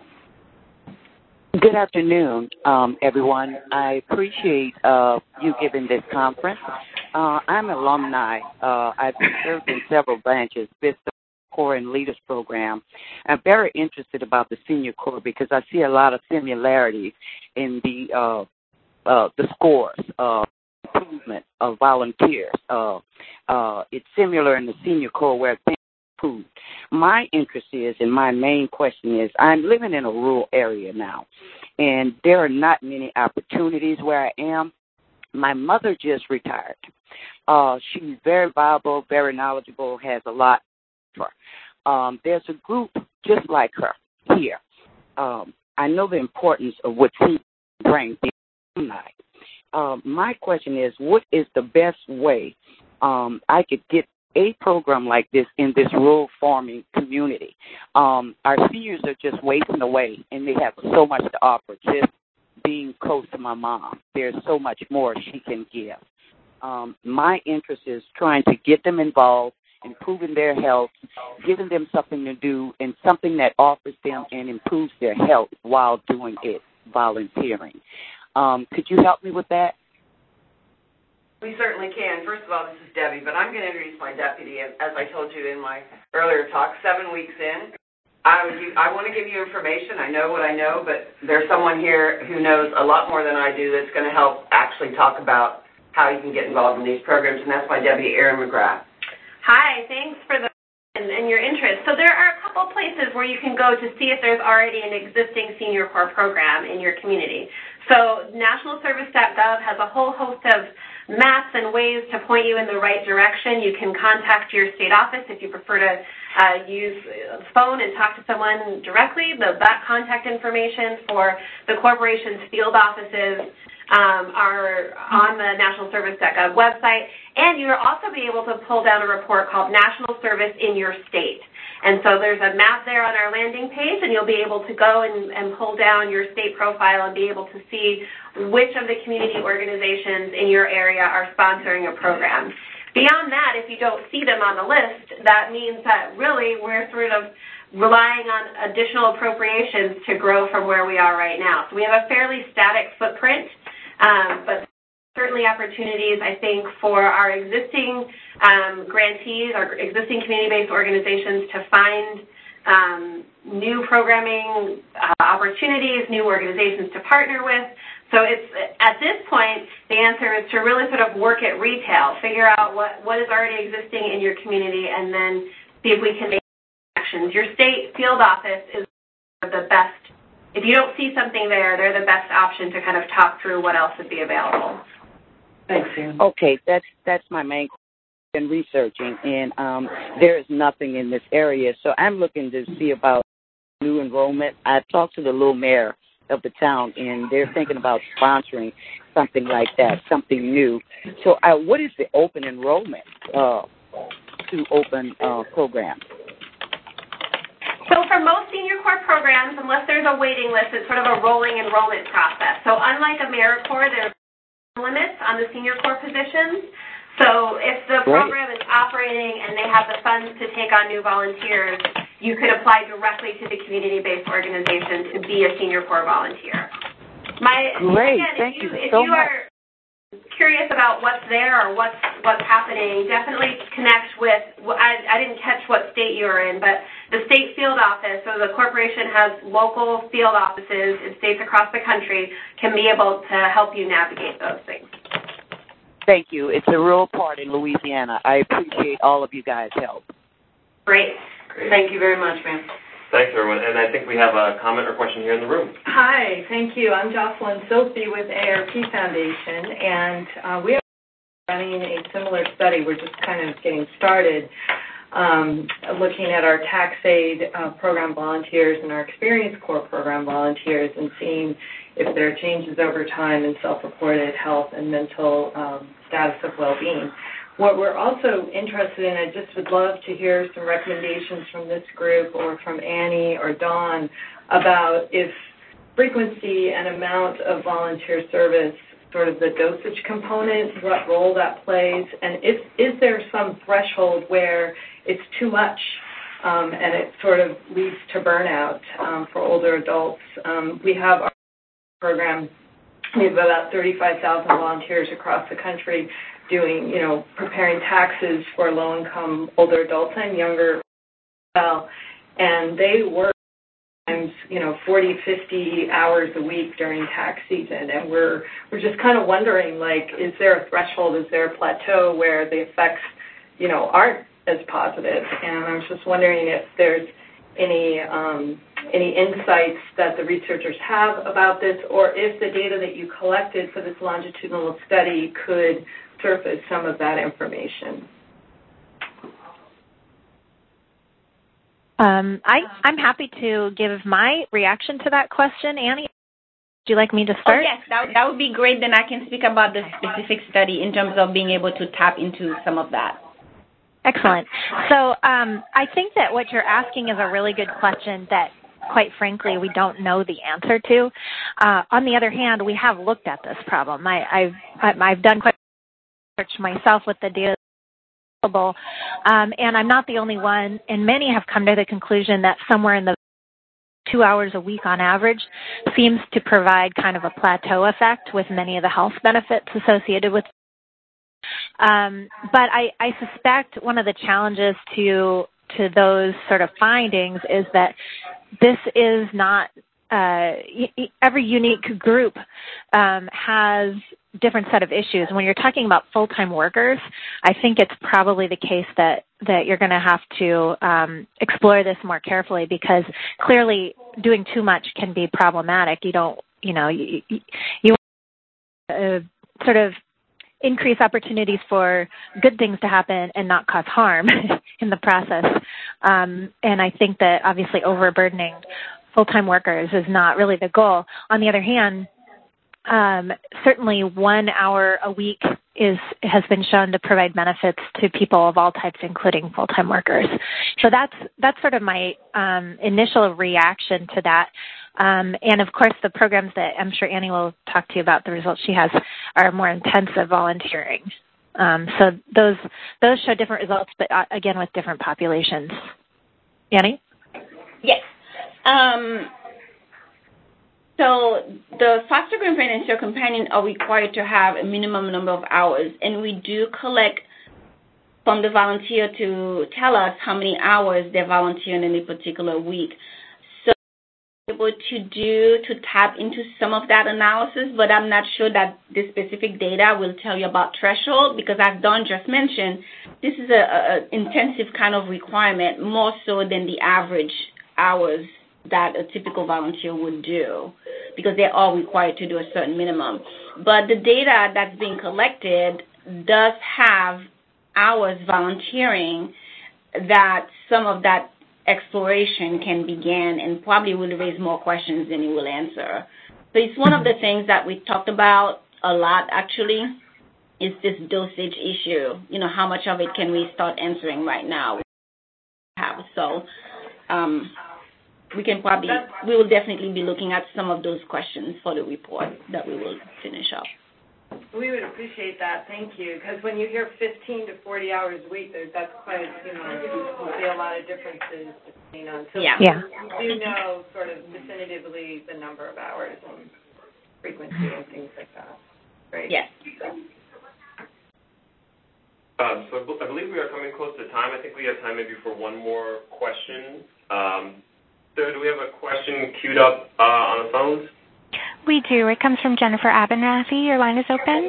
Good afternoon, um, everyone. I appreciate uh, you giving this conference. Uh, I'm an alumni. Uh, I've served in several branches, Vista Corps and Leaders Program. I'm very interested about the Senior Corps because I see a lot of similarities in the uh, uh, the scores. Uh, improvement of volunteers. Uh, uh, it's similar in the Senior Corps where things improved. My interest is, and my main question is, I'm living in a rural area now, and there are not many opportunities where I am. My mother just retired. Uh, she's very viable, very knowledgeable, has a lot for her. Um, there's a group just like her here. Um, I know the importance of what she brings, the alumni. Um, my question is, what is the best way um, I could get a program like this in this rural farming community? Um, our seniors are just wasting away, and they have so much to offer. Just being close to my mom, there's so much more she can give. Um, my interest is trying to get them involved, improving their health, giving them something to do, and something that offers them and improves their health while doing it, volunteering. Um, could you help me with that? We certainly can. First of all, this is Debbie, but I'm going to introduce my deputy. As I told you in my earlier talk, seven weeks in, I, would, I want to give you information. I know what I know, but there's someone here who knows a lot more than I do that's going to help actually talk about how you can get involved in these programs, and that's my deputy, Erin McGrath. Hi, thanks for the and, and your interest. So there are a couple places where you can go to see if there's already an existing Senior Corps program in your community. So national service dot gov has a whole host of maps and ways to point you in the right direction. You can contact your state office if you prefer to uh, use the phone and talk to someone directly. The, that contact information for the corporation's field offices um, are on the national service dot gov website. And you'll also be able to pull down a report called National Service in Your State. And so there's a map there on our landing page, and you'll be able to go and, and pull down your state profile and be able to see which of the community organizations in your area are sponsoring a program. Beyond that, if you don't see them on the list, that means that really we're sort of relying on additional appropriations to grow from where we are right now. So we have a fairly static footprint, um, but certainly opportunities, I think, for our existing um, grantees, our existing community-based organizations to find um, new programming uh, opportunities, new organizations to partner with. So it's at this point, the answer is to really sort of work at retail, figure out what, what is already existing in your community, and then see if we can make actions. Your state field office is the best. If you don't see something there, they're the best option to kind of talk through what else would be available. Thanks, Sam. Okay, that's that's my main question, researching, and um, there is nothing in this area. So I'm looking to see about new enrollment. I talked to the little mayor of the town, and they're thinking about sponsoring something like that, something new. So uh, what is the open enrollment uh, to open uh, programs? So for most senior corps programs, unless there's a waiting list, it's sort of a rolling enrollment process. So unlike AmeriCorps, there are limits on the senior corps positions. So if the program is operating and they have the funds to take on new volunteers, you could apply directly to the community-based organization to be a senior corps volunteer. My, Great. again, Thank if you, you if so you much. are curious about what's there or what's what's happening, definitely connect with, I, I didn't catch what state you were in, but the state field office, so the corporation has local field offices in states across the country, can be able to help you navigate those things. Thank you. It's a real part in Louisiana. I appreciate all of you guys' help. Great. Great. Thank you very much, ma'am. Thanks, everyone. And I think we have a comment or question here in the room. Hi, thank you. I'm Jocelyn Silsby with A R P Foundation, and uh, we are running a similar study. We're just kind of getting started um, looking at our tax aid uh, program volunteers and our Experience Corps program volunteers and seeing if there are changes over time in self-reported health and mental um, status of well-being. What we're also interested in, I just would love to hear some recommendations from this group or from Annie or Dawn about if frequency and amount of volunteer service, sort of the dosage component, what role that plays, and if, is there some threshold where it's too much um, and it sort of leads to burnout um, for older adults. Um, we have our program, we have about thirty-five thousand volunteers across the country doing, you know, preparing taxes for low-income older adults and younger as well, and they work sometimes, you know, forty, fifty hours a week during tax season, and we're we're just kind of wondering, like, is there a threshold, is there a plateau where the effects, you know, aren't as positive? And I was just wondering if there's any um, any insights that the researchers have about this, or if the data that you collected for this longitudinal study could surface some of that information. Um, I, I'm happy to give my reaction to that question. Annie, would you like me to start? Oh, yes, that, that would be great. Then I can speak about the specific study in terms of being able to tap into some of that. Excellent. So um, I think that what you're asking is a really good question that, quite frankly, we don't know the answer to. Uh, on the other hand, we have looked at this problem. I, I've, I've done quite a research myself with the data available, um, and I'm not the only one, and many have come to the conclusion that somewhere in the two hours a week on average seems to provide kind of a plateau effect with many of the health benefits associated with Um, but I, I suspect one of the challenges to to those sort of findings is that this is not uh, every unique group um, has different set of issues. When you're talking about full-time workers, I think it's probably the case that that you're going to have to um, explore this more carefully, because clearly doing too much can be problematic. You don't, you know, you you uh, sort of increase opportunities for good things to happen and not cause harm in the process. Um, and I think that obviously overburdening full-time workers is not really the goal. On the other hand, um, certainly one hour a week is has been shown to provide benefits to people of all types, including full-time workers. So that's that's sort of my um, initial reaction to that. Um, and, of course, the programs that I'm sure Annie will talk to you about, the results she has, are more intensive volunteering. Um, so those those show different results, but, uh, again, with different populations. Annie? Yes. Um, so the foster grandparent and care companion are required to have a minimum number of hours, and we do collect from the volunteer to tell us how many hours they're volunteering in a particular week. Able to do to tap into some of that analysis, but I'm not sure that this specific data will tell you about threshold, because as Dawn just mentioned, this is a, a intensive kind of requirement, more so than the average hours that a typical volunteer would do, because they're all required to do a certain minimum. But the data that's being collected does have hours volunteering that some of that exploration can begin, and probably will raise more questions than it will answer. So it's one of the things that we talked about a lot, actually, is this dosage issue. You know, how much of it can we start answering right now? So um, we can probably, we will definitely be looking at some of those questions for the report that we will finish up. We would appreciate that. Thank you. Because when you hear fifteen to forty hours a week, that's quite, you know, you see a lot of differences. You know, until yeah. yeah. you know sort of definitively the number of hours and frequency and things like that. Right? Yes. Um, so I believe we are coming close to time. I think we have time maybe for one more question. Um, so do we have a question queued up uh, on the phones? We do. It comes from Jennifer Abernathy. Your line is open.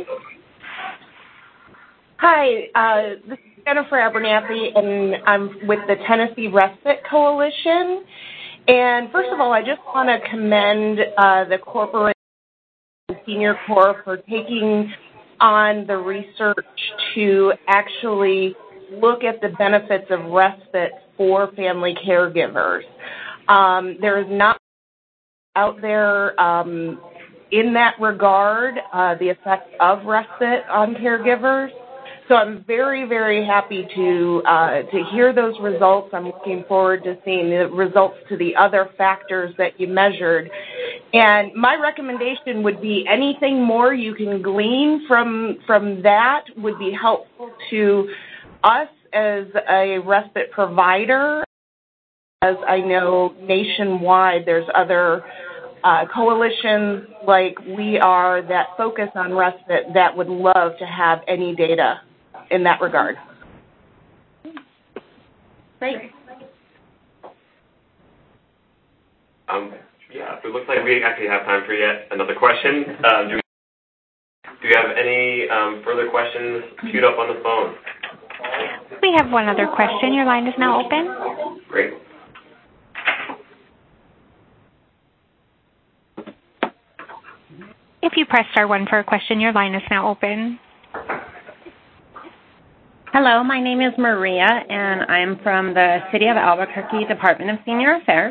Hi, uh, this is Jennifer Abernathy, and I'm with the Tennessee Respite Coalition. And first of all, I just want to commend uh, the corporate Senior Corps for taking on the research to actually look at the benefits of respite for family caregivers. Um, there is not out there um, in that regard, uh, the effects of respite on caregivers. So I'm very, very happy to uh, to hear those results. I'm looking forward to seeing the results to the other factors that you measured. And my recommendation would be anything more you can glean from from that would be helpful to us as a respite provider. As I know nationwide, there's other uh, coalitions like we are that focus on respite that would love to have any data in that regard. Great. Um, yeah, it looks like we actually have time for yet another question. Um, do, we, do you have any um, further questions queued up on the phone? We have one other question. Your line is now open. Great. If you press star one for a question, your line is now open. Hello, my name is Maria, and I'm from the City of Albuquerque Department of Senior Affairs.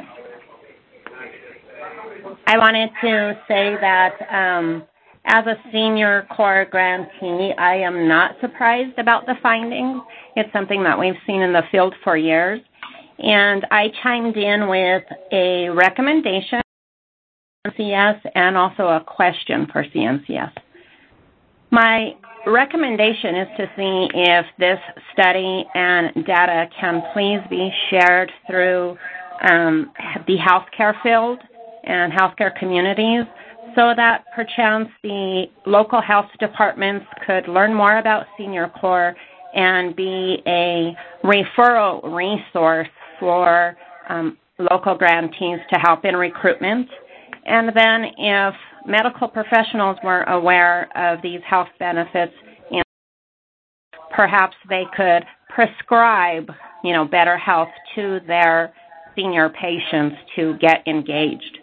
I wanted to say that um, as a Senior Corps grantee, I am not surprised about the findings. It's something that we've seen in the field for years. And I chimed in with a recommendation for C N C S and also a question for C N C S. My recommendation is to see if this study and data can please be shared through um, the healthcare field and healthcare communities so that perchance the local health departments could learn more about Senior Corps and be a referral resource for um, local grantees to help in recruitment. And then if medical professionals were aware of these health benefits, you know, perhaps they could prescribe, you know, better health to their senior patients to get engaged.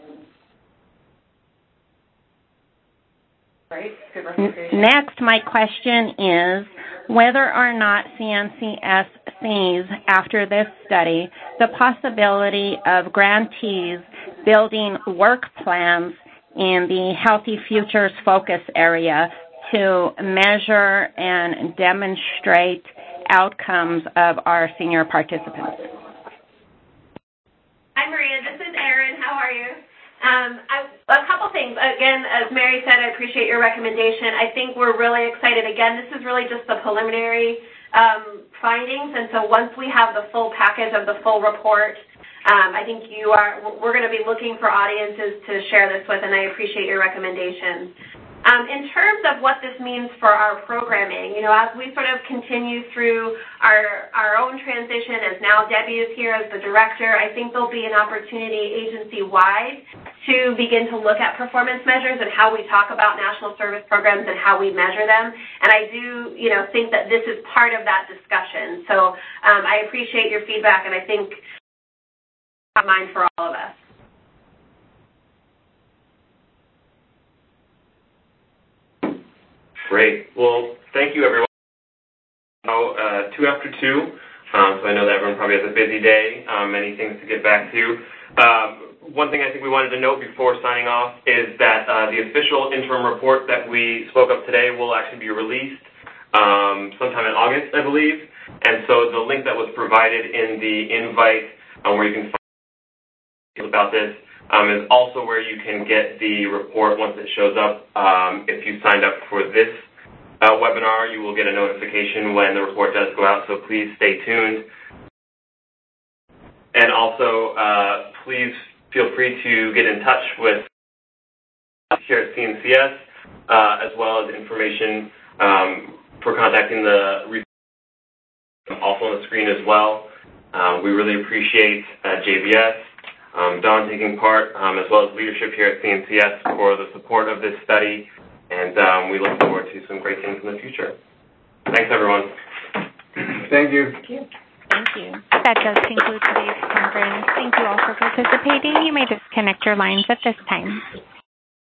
Great. Good recommendation. Next, my question is whether or not C N C S sees, after this study, the possibility of grantees building work plans in the Healthy Futures focus area to measure and demonstrate outcomes of our senior participants. Hi, Maria. This is Erin. How are you? Um, I, a couple things. Again, as Mary said, I appreciate your recommendation. I think we're really excited. Again, this is really just the preliminary um, findings, and so once we have the full package of the full report, Um, I think you are, we're going to be looking for audiences to share this with, and I appreciate your recommendations. Um, in terms of what this means for our programming, you know, as we sort of continue through our, our own transition, as now Debbie is here as the director, I think there'll be an opportunity agency-wide to begin to look at performance measures and how we talk about national service programs and how we measure them. And I do, you know, think that this is part of that discussion. So um, I appreciate your feedback, and I think mind for all of us. Great. Well, thank you, everyone. Now, uh, two after two, um, so I know that everyone probably has a busy day, um, many things to get back to. Um, one thing I think we wanted to note before signing off is that uh, the official interim report that we spoke of today will actually be released um, sometime in August, I believe. And so the link that was provided in the invite um, where you can find about this um, is also where you can get the report once it shows up. Um, if you signed up for this uh, webinar, you will get a notification when the report does go out, so please stay tuned. And also, uh, please feel free to get in touch with us here at C N C S, uh, as well as information um, for contacting the research also on the screen as well. Um, we really appreciate uh, J B S, um, Don taking part, um, as well as leadership here at C N C S for the support of this study, and um, we look forward to some great things in the future. Thanks, everyone. Thank you. Thank you. Thank you. That does conclude today's conference. Thank you all for participating. You may disconnect your lines at this time.